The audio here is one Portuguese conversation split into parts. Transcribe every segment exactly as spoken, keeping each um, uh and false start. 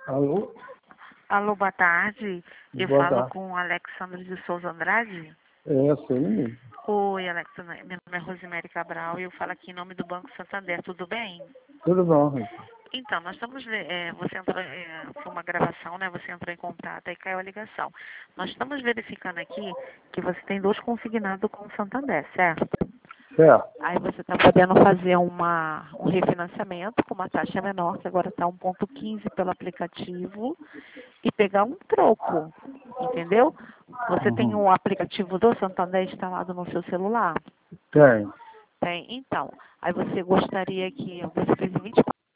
Alô? Alô, boa tarde. Eu Boa falo tarde. com o Alexandre de Souza Andrade. É, sou ele mesmo. Oi, Alexandre. Meu nome é Rosemary Cabral e eu falo aqui em nome do Banco Santander. Tudo bem? Tudo bom, Rita? Então, nós estamos... É, você entrou... É, foi uma gravação, né? Você entrou em contato e caiu a ligação. Nós estamos verificando aqui que você tem dois consignados com o Santander, certo? Certo. Aí você está podendo fazer uma, um refinanciamento com uma taxa menor, que agora está um ponto quinze pelo aplicativo, e pegar um troco, entendeu? Você tem Uhum. o aplicativo do Santander instalado no seu celular? Tem. Tem? Então, aí você gostaria que você fez em vinte e quatro...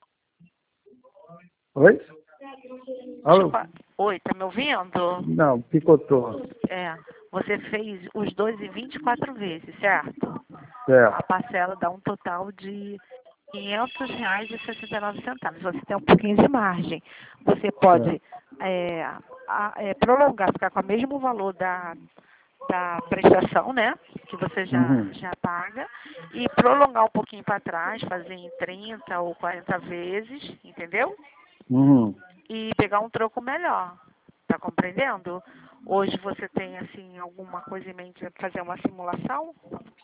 Oi? Deixa eu Alô? fa- Oi, tá me ouvindo? Não, picotou. É, você fez os dois em vinte e quatro vezes, certo? A Certo. parcela dá um total de quinhentos reais e sessenta e nove centavos. Você tem um pouquinho de margem. Você pode Certo. é, a- é, prolongar, ficar com o mesmo valor da, da prestação, né? Que você já, Uhum. já paga, e prolongar um pouquinho para trás, fazer em trinta ou quarenta vezes, entendeu? Uhum. E pegar um troco melhor. Tá compreendendo? Hoje você tem, assim, alguma coisa em mente para fazer uma simulação?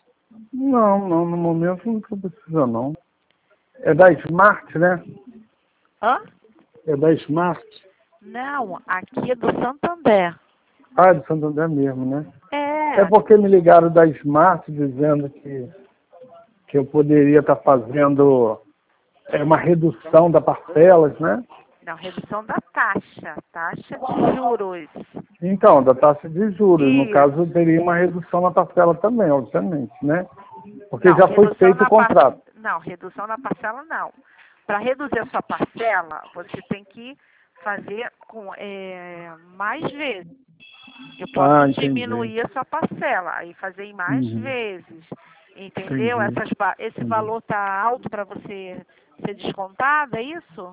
Não, não, no momento não estou precisando, não. É da Smart, né? Hã? É da Smart. Não, aqui é do Santander. Ah, é do Santander mesmo, né? É É, porque me ligaram da Smart dizendo que, que eu poderia estar fazendo é, uma redução da parcelas, né? não, redução da taxa, taxa de juros. Então, da taxa de juros. No caso, Isso. teria uma redução na parcela também, obviamente, né? Porque Não, já foi redução feito o na par... contrato. não, redução na parcela não. Para reduzir a sua parcela, você tem que fazer com é, mais vezes. Eu Ah, posso entendi. diminuir a sua parcela e fazer em mais Uhum. vezes. Entendeu? Entendi. Essas, va- esse Entendi. valor está alto para você ser descontado, é isso?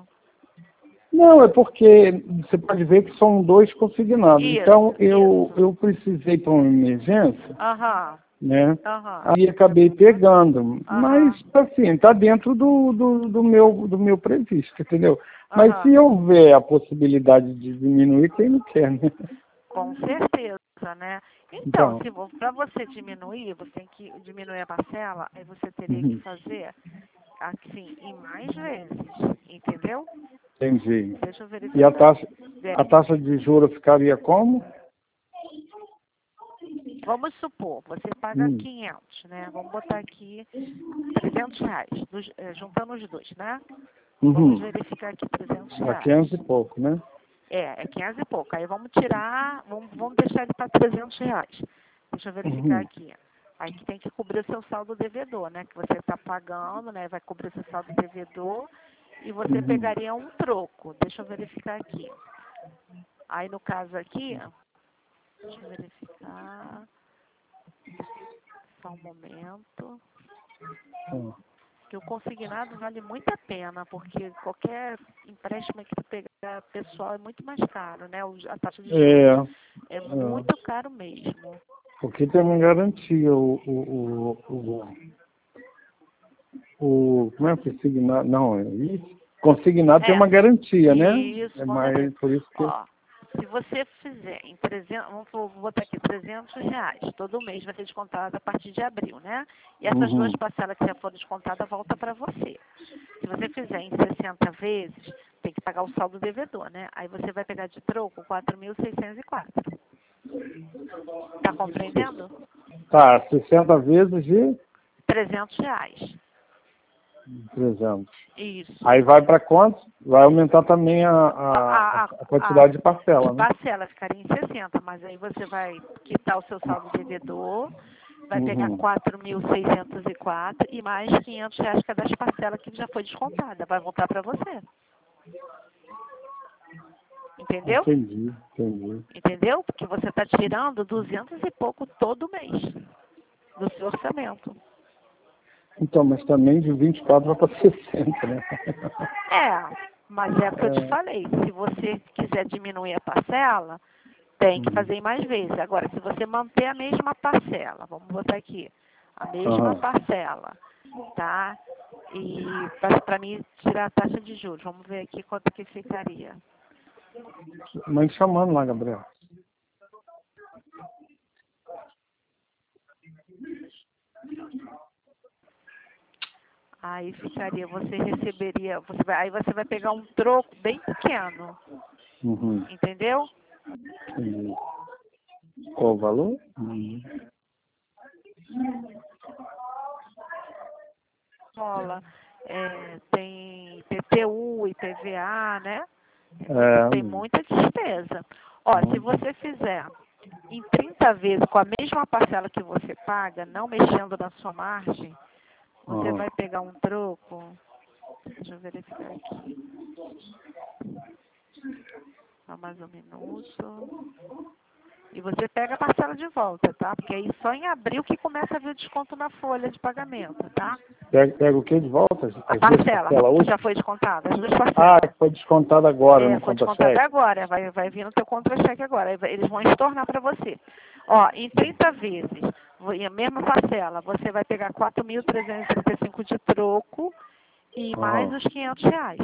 Não, é porque você pode ver que são dois consignados. Então, Isso, eu, isso. eu precisei para uma emergência, Aham, né? aham, Aí acabei pegando. Mas, aham, assim, está dentro do, do, do, meu, do meu previsto, entendeu? Mas aham. se houver a possibilidade de diminuir, quem não quer, né? Com certeza, né? Então, Então, se para você diminuir, você tem que diminuir a parcela, aí você teria que uhum, fazer assim, em mais vezes, entendeu? entendi. Deixa eu E a verificar. taxa, Ver- a taxa de juros ficaria como? Vamos supor, você paga Hum, quinhentos, né? Vamos botar aqui trezentos reais, dos- eh, juntando os dois, né? Vamos uhum. verificar aqui trezentos Dá reais. quinhentos e pouco, né? É, é quinhentos e pouco. Aí vamos tirar, vamos, vamos deixar ele para trezentos reais. Deixa eu verificar Uhum. aqui. Aí que tem que cobrir o seu saldo devedor, né? Que você está pagando, né? Vai cobrir o seu saldo devedor e você Uhum. pegaria um troco. Deixa eu verificar aqui. Aí no caso aqui, deixa eu verificar. Só um momento. Hum. Que o consignado vale muito a pena, porque qualquer empréstimo que tu pegar pessoal é muito mais caro, né? O- A taxa de É, juros é, é muito caro mesmo. porque tem uma garantia, o, o, o, o, o como é que é consignado? Não, é isso. Consignado tem É, uma garantia, né? isso, É com certeza. mais por isso que. Ó, se você fizer em trezentos, vamos vou botar aqui trezentos reais, todo mês vai ser descontado a partir de abril, né? E essas duas Uhum. parcelas que já foram descontadas volta para você. Se você fizer em sessenta vezes, tem que pagar o saldo devedor, né? Aí você vai pegar de troco quatro mil seiscentos e quatro. Tá compreendendo? Tá, sessenta vezes de trezentos reais. trezentos. Isso. Aí vai para quanto? Vai aumentar também a, A, a, a, a a, quantidade de de parcela, né? parcela ficaria em sessenta, mas aí você vai quitar o seu saldo devedor, vai pegar Uhum. quatro mil seiscentos e quatro e mais quinhentos reais que é das parcelas que já foi descontada. Vai voltar para você. Entendeu? Entendi, entendi. Entendeu? Porque você está tirando duzentos e pouco todo mês do seu orçamento. Então, mas também de vinte e quatro vai para sessenta, né? É, mas é o que eu te É, falei. Se você quiser diminuir a parcela, tem que uhum. fazer em mais vezes. Agora, se você manter a mesma parcela, vamos botar aqui, a mesma Aham. parcela, tá? E para mim tirar a taxa de juros, vamos ver aqui quanto que ficaria. Mãe chamando lá, Gabriel. Aí ficaria, você receberia, você vai, aí você vai pegar um troco bem pequeno. Uhum. Entendeu? Entendi. Qual o valor? Uhum. Rola, é, tem I P T U, I P V A, né? É, Tem muita despesa. Ó, se você fizer em trinta vezes com a mesma parcela que você paga, não mexendo na sua margem, você uhum. vai pegar um troco. Deixa eu verificar aqui. Só mais um minuto. E você pega a parcela de volta, tá? Porque aí só em abril que começa a vir o desconto na folha de pagamento, tá? Pega, pega o que de volta? As A duas parcela, parcelas que hoje? já foi descontada, as duas Ah, parcelas. foi descontado agora É, no foi descontada contra-cheque? agora, vai, vai vir no teu contra-cheque agora. Aí vai- Eles vão estornar para você. Ó, em trinta vezes, vo- em a mesma parcela, você vai pegar quatro mil trezentos e trinta e cinco de troco e mais Uhum. os quinhentos reais.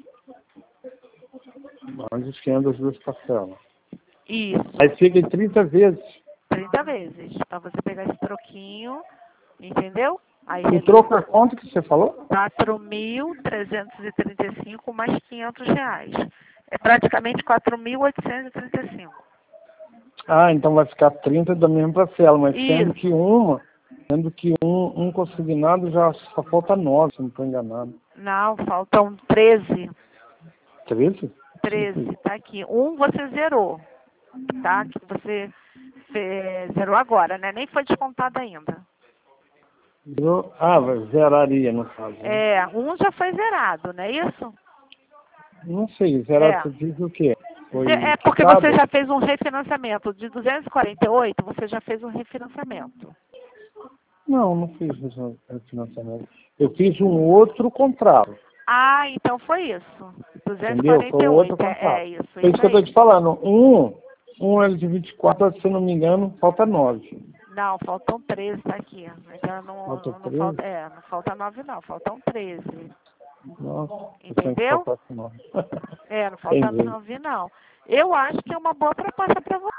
Mais os quinhentos das duas parcelas. Isso, Aí fica em trinta vezes. trinta vezes, para você pegar esse troquinho, entendeu? Aí O ele troco é quanto que você falou? quatro mil trezentos e trinta e cinco mais quinhentos reais. É praticamente quatro mil oitocentos e trinta e cinco. Ah, então vai ficar trinta da mesma parcela, mas sendo Isso. que uma, sendo que um, um consignado já só falta nove, se não estou enganado. Não, faltam treze. treze? treze, tá aqui. Um você zerou, tá? Que você fe- zerou agora, né? Nem foi descontado ainda. Eu- Ah, vai- zeraria no caso. Né? É, um já foi zerado, não é isso? Não sei, zerado É. você diz o quê? Foi Ze- É porque quitado? você já fez um refinanciamento. De duzentos e quarenta e oito, você já fez um refinanciamento. Não, não fiz refin- refinanciamento. Eu fiz um outro contrato, Ah, então foi isso. entendeu? Foi outro duzentos e quarenta e oito, é, contrato. é isso, Foi isso isso que eu estou aí. te falando. Um, um é de vinte e quatro, se eu não me engano, falta nove. Não, faltam treze, tá aqui. Ainda não, Falta não, não treze? falta, é, não falta nove não, faltam treze. Nossa, eu tenho que Entendeu? faltar nove. É, não falta Entendi. nove não. Eu acho que é uma boa proposta para você.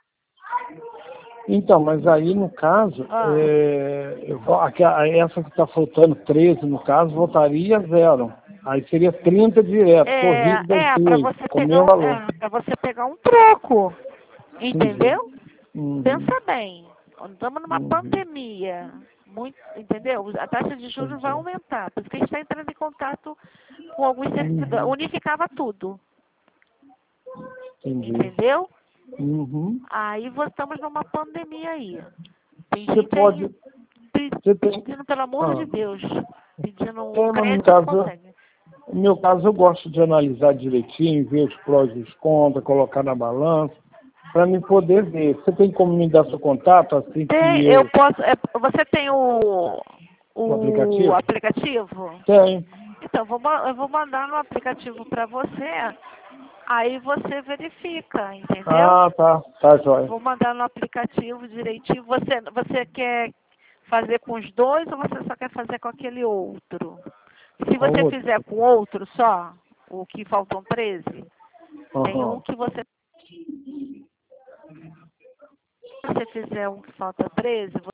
Então, mas aí no caso, Ah, é, eu vou- aqui, a- essa que está faltando treze no caso, voltaria a zero. Aí seria trinta direto, é, corrido das é para duas, você com o pegar meu um, valor. é, para você pegar um troco. Entendi. Entendeu? Uhum, Pensa bem. Estamos numa uhum, pandemia. Muito, entendeu? A taxa de juros vai entendi. aumentar. Por isso que a gente está entrando em contato com alguns certidões. Uhum, Unificava tudo. entendi. Entendeu? Uhum. Aí vo- estamos numa pandemia aí. Tem Você gente aí pode. pe- Você tem. pedindo, pelo amor Ah, de Deus, pedindo um é, mas no meu crédito e não caso, consegue. no meu caso, eu gosto de analisar direitinho, ver os prós e os contras, colocar na balança, para me poder ver. Você tem como me dar seu contato assim Tem, que eu eu. posso. é, você tem o, O o aplicativo? aplicativo? Tem. Então, eu vou, ma- eu vou mandar no aplicativo para você, aí você verifica, entendeu? Ah, tá. Tá, jóia. Vou mandar no aplicativo direitinho. Você, você quer fazer com os dois ou você só quer fazer com aquele outro? Se Qual você outro? fizer com outro só, o que faltam treze, tem um Aham. que você. Se você fizer um que falta treze, vo-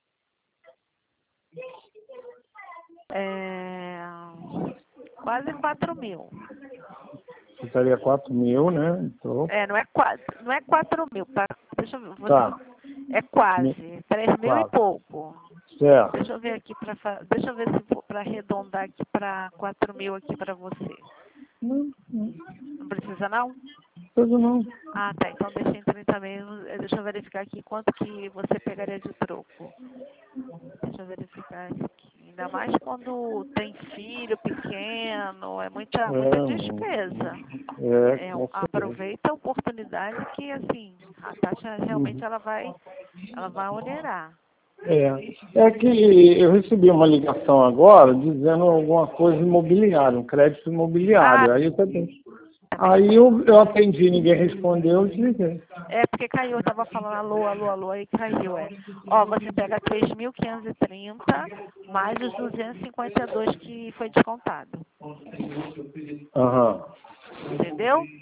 é quase quatro mil. Ficaria quatro mil, né? Então, É, não é quase, não é quatro mil, tá? Deixa eu ver, vou- tá. é Mi- quase, três mil e Quatro. pouco. Certo. Deixa eu ver aqui para deixa eu ver se para arredondar aqui para quatro mil aqui para você. Não, não Não precisa não? precisa não. Ah, tá. Então deixa em trinta mil. eh, Deixa eu verificar aqui quanto que você pegaria de troco. Deixa eu verificar aqui. Ainda mais quando tem filho pequeno, é muita, muita despesa. É, é, É, com certeza. aproveita a oportunidade que assim, a taxa realmente Uhum. ela vai, ela vai onerar. É, é que eu recebi uma ligação agora dizendo alguma coisa imobiliária, um crédito Ah, imobiliário. Aí eu também. também Aí tem. eu, eu atendi, ninguém respondeu, eu desliguei. É porque caiu, eu tava falando alô, alô, alô, aí caiu, é. Ó, você pega três mil quinhentos e trinta mais os duzentos e cinquenta e dois que foi descontado. Aham. Entendeu?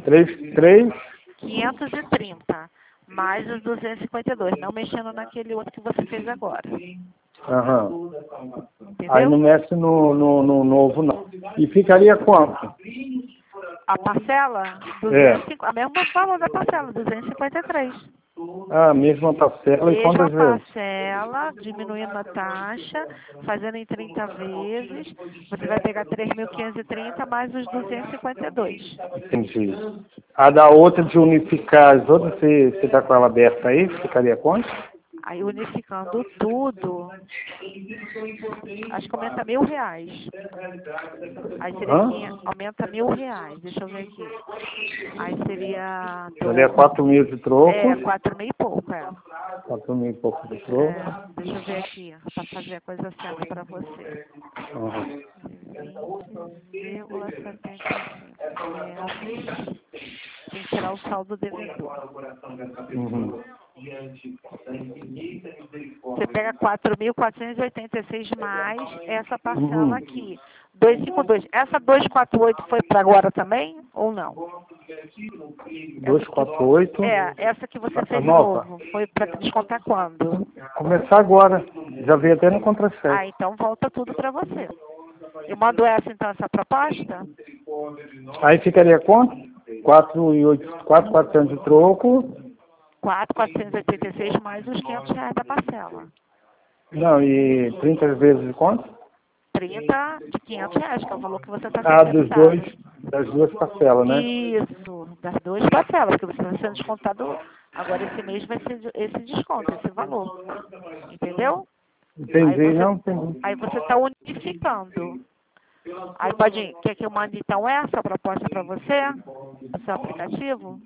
três, três. quinhentos e trinta, mais os duzentos e cinquenta e dois, não mexendo naquele outro que você fez agora. Aham. Entendeu? Aí não mexe no, no, no novo, não. E ficaria quanto? A parcela, É. duzentos e cinquenta, a mesma valor da parcela, duzentos e cinquenta e três. Ah, a mesma parcela e Mesma quantas vezes? parcela, diminuindo a taxa, fazendo em trinta vezes, você vai pegar três mil quinhentos e trinta mais os duzentos e cinquenta e dois. Entendi. A da outra de unificar as outras, você está com ela aberta aí? Ficaria quanto? Aí unificando tudo, acho que aumenta mil reais. Aí seria Hã? aqui, aumenta mil reais, deixa eu ver aqui. Aí seria... Seria quatro mil de troco. É, quatro mil e pouco, é. Quatro mil e pouco de troco. É, deixa eu ver aqui, para fazer a coisa certa para você. Uhum. vinte vírgula setenta e cinco menos... Tem que tirar o saldo devedor. Uhum. Você pega quatro mil quatrocentos e oitenta e seis mais essa parcela Uhum. aqui. duzentos e cinquenta e dois. Essa duzentos e quarenta e oito foi para agora também ou não? duzentos e quarenta e oito. É, essa que você A fez nova? novo. Foi para descontar quando? Começar agora. Já veio até no contra-cheque. Ah, então volta tudo para você. Eu mando essa, então, essa proposta? Aí ficaria quanto? quatro mil e quatrocentos de troco. quatro mil quatrocentos e oitenta e seis mais os quinhentos reais da parcela. Não, e trinta vezes de quanto? trinta de quinhentos reais, que é o valor que você está Ah, sendo dos debitado. dois, das duas parcelas, né? Isso, das duas parcelas, que você está sendo descontado. Agora esse mês vai ser esse desconto, esse valor. Entendeu? Entendi, Aí você, não entendi. aí você está unificando. Aí pode, quer que eu mande então essa proposta para você? O seu aplicativo?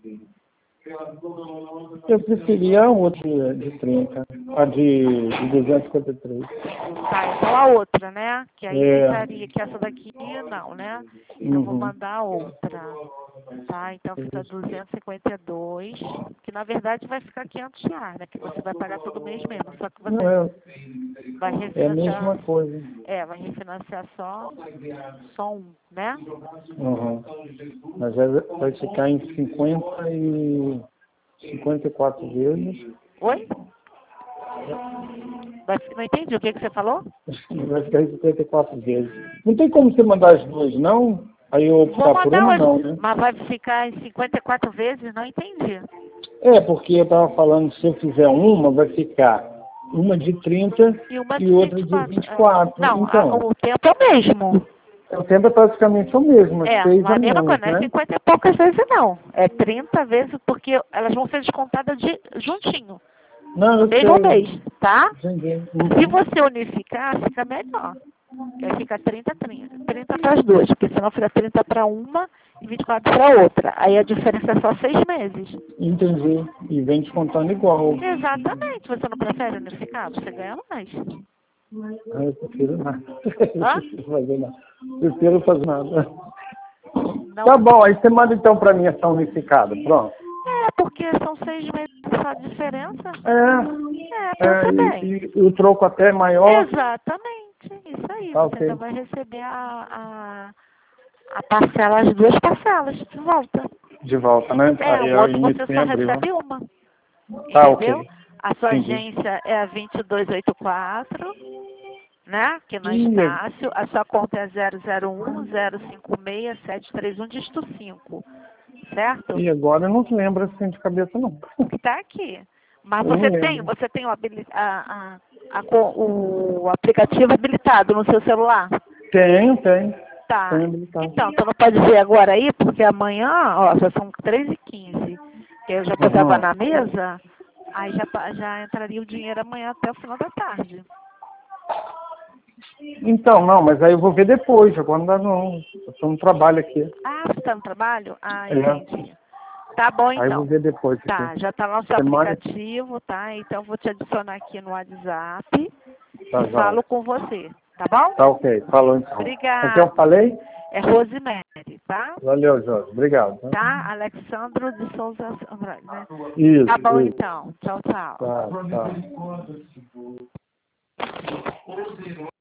Eu preferia a outra de, de trinta, a de, de duzentos e cinquenta e três. Tá, então a outra, né? Que aí É. ficaria, que essa daqui não, né? Então eu vou Uhum. mandar a outra. Tá, então fica duzentos e cinquenta e dois, que na verdade vai ficar quinhentos reais, né? Que você vai pagar todo mês mesmo, só que Não, você é, vai é a refinanciar. mesma coisa. É, vai refinanciar só, só um, né? Uhum. Mas vai, vai ficar em cinquenta e cinquenta e quatro vezes. Oi? Vai, não entendi o que, que você falou? Vai ficar em cinquenta e quatro vezes. Não tem como você mandar as duas, não? Aí eu Vou optar por mandar uma, hoje, não, né? mas vai ficar em cinquenta e quatro vezes? Não entendi. É, porque eu estava falando, se eu fizer uma, vai ficar uma de trinta E uma e de outra vinte e de quatro. vinte e é. quatro. Não, a- Então, o tempo é o mesmo. o tempo é praticamente o mesmo, É, seis mas a a mesma menos, coisa, não é né? cinquenta e poucas vezes não. É trinta vezes, porque elas vão ser descontadas de, juntinho, Não, no eu mesmo sei. mês, tá? Entendi. Se Uhum. você unificar, fica melhor. Que aí fica trinta, trinta. trinta para as duas, porque senão fica trinta para uma e vinte e quatro para outra. Aí a diferença é só seis meses. Entendi. E vem descontando igual. Exatamente. Você não prefere unificar? Você ganha mais. Ah, eu prefiro nada. Hã? Eu prefiro fazer nada. Prefiro fazer nada. Não. Tá bom, aí você manda então pra mim essa unificada, pronto. É, porque são seis meses só de diferença. É, É, é pensa e, bem. e o troco até é maior. Exatamente. Isso aí. Tá Você ok. ainda vai receber a, a, a parcela, as duas parcelas de volta. De volta, né? É, Aí o outro em você só setembro. recebe uma. Tá Entendeu? ok. A sua Entendi. agência é a vinte e dois oitenta e quatro, né? Que na Ih, Estácio. A sua conta é zero zero um zero cinco seis sete três um dígito cinco. Certo? e agora eu não lembro assim de cabeça, não. Que tá aqui. Mas Eu não você tem, lembro. você tem o, habili- a, a, a co- o aplicativo habilitado no seu celular? Tenho, tenho. Tá. Tenho habilitado. Então, tu não pode ver agora aí, porque amanhã, ó, já são três e quinze. Que eu já botava Aham. na mesa, aí já, pa- já entraria o dinheiro amanhã até o final da tarde. Então, não, mas aí eu vou ver depois, agora não dá não. Eu estou no trabalho aqui. Ah, você tá no trabalho? Ah, É. entendi. Tá bom, Aí eu vou então. ver depois Tá, aqui. já tá lá no seu Você manda? aplicativo, tá? Então eu vou te adicionar aqui no WhatsApp Tá, e já. falo com você, tá bom? Tá ok, falou então. O que Obrigada. eu falei? É Rosemary, tá? Valeu, Jorge. Obrigado. Tá, Tá? Alexandro de Souza Andrade, né? isso, Tá bom, isso. então. Tchau, tchau. Tá, tá.